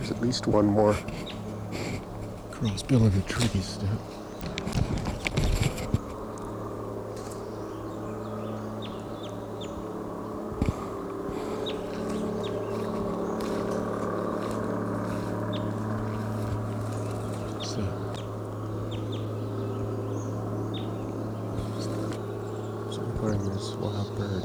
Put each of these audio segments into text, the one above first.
There's at least one more. Crossbill in the trees, Step. So recording this wild bird.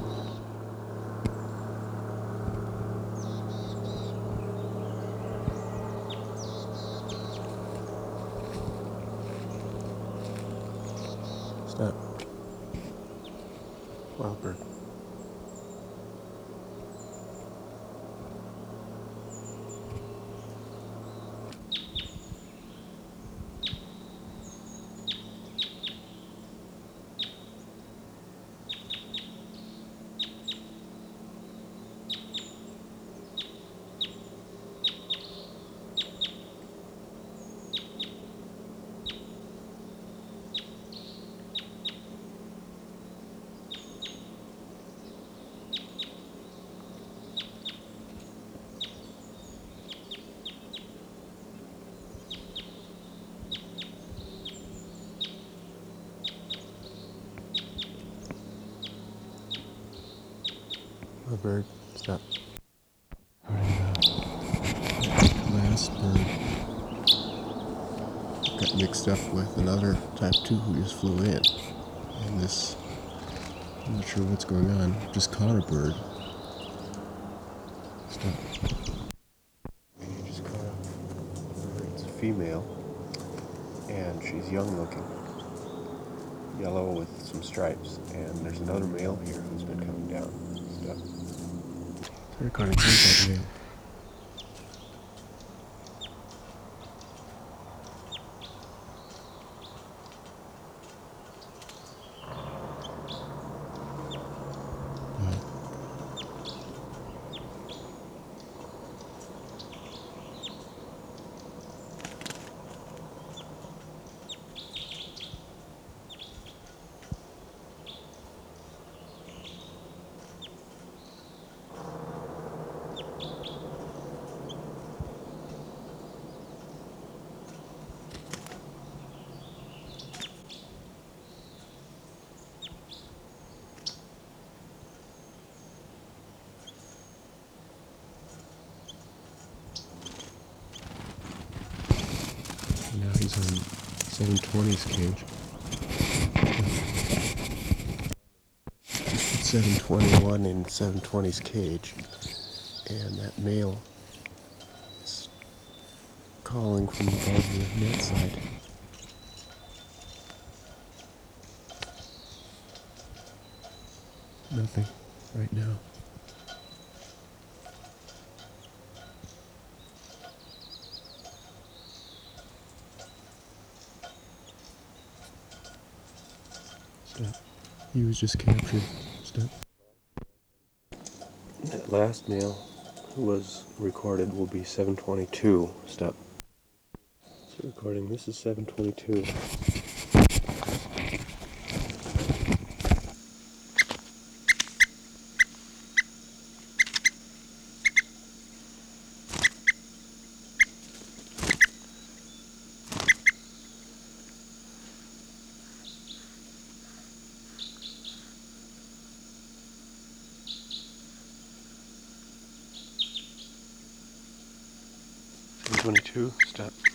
Stop. Wild bird. Wild bird. Stop. Last bird got mixed up with another type 2 who just flew in. And this, I'm not sure what's going on. Just caught a bird. Stop. You just caught a bird. It's a female, and she's young looking. Yellow with some stripes. And there's another male here who's been coming down. Stop. They're recording contact male. Now he's on 720's cage. 721 in 720's cage, and that male is calling from above the net side. Nothing right now. Step. He was just captured. Step. That last male who was recorded will be 722. Step. So recording, this is 722. Step.